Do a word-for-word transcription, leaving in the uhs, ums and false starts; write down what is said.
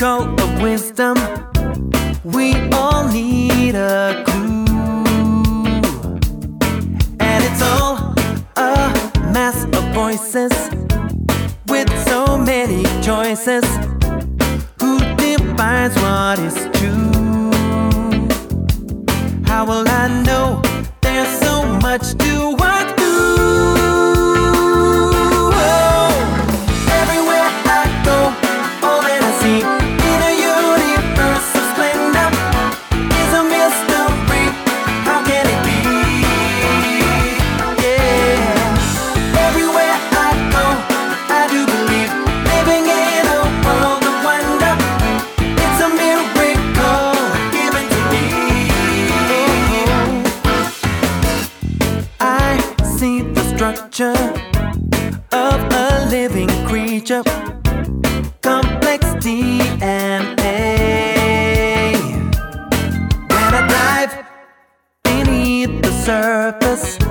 call of wisdom. We all need a clue, and it's all a mass of voices with so many choices. Who defines what is true? How will I know? There's so much to walk through. Oh, everywhere I go, all that I see in a universe of splendor is a mystery. How can it be? Yeah, everywhere I go, I do believe, living in a world of wonder. It's a miracle given to me. I see the structure of a living creature, complex D N A. When I dive beneath the surface,